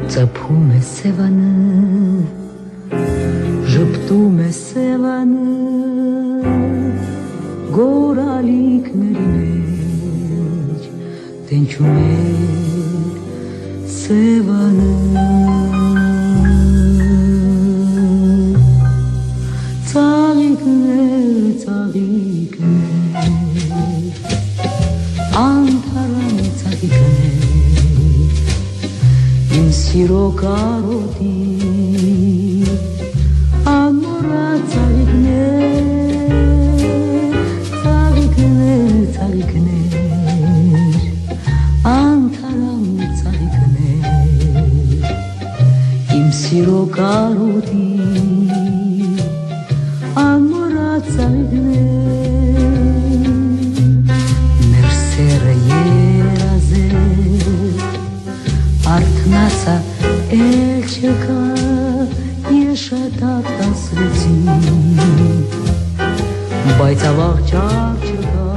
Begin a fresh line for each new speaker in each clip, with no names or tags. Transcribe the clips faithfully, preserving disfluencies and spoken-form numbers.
Ծփում է սևանը, ժպտում է սևանը, գորալիքների մեջ տենչում է սևանը, ծաղիկներ, ծաղիկներ, անթարան ծաղիկներ, իմ սիրո կարոտի անմոռատ ծաղիկներ, ծաղիկներ, ծաղիկներ, անթարան ծաղիկներ, իմ սիրո կարոտի անմոռատ ծաղիկներ, մեր սերը երազ է, արթնացա էլ չկա, ես շատ արտասվեցի, բայց ավաղ չար չկա,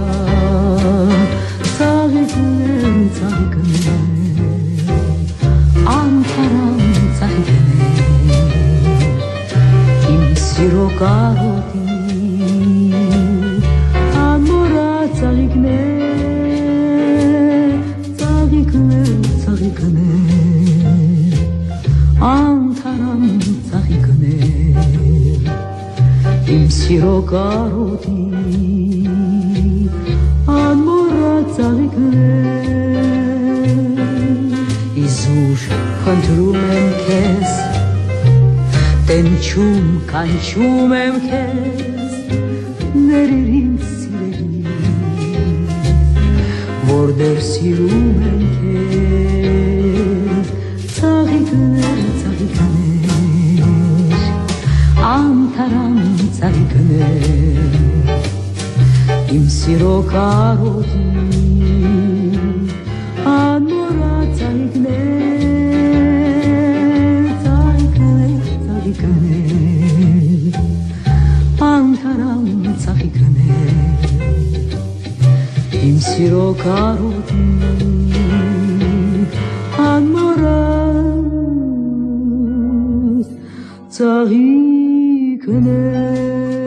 ծաղիկներ, ծաղիկներ, անթարան ծաղիկներ, իմ սիրո կարոտի անմոռատ ծաղիկներ, ծաղիկներ, ծաղիկներ, անթարան ծաղիկներ, իմ սիրո կարոտի անմոռատ ծաղիկներ, իզուր խնդրում եմ քեզ, տենչում, կանչում եմ քեզ, ներիր ինձ սիրելի, որ դեռ սիրում եմ քեզ, ծաղիկներ, ծաղիկներ, անթարան ծաղիկներ, իմ սիրո կարոտի անմոռատ ծաղիկներ, ծաղիկներ, ծաղիկներ, անթարան ծաղիկներ, իմ սիրո կարոտի անմոռատ ծաղիկներ.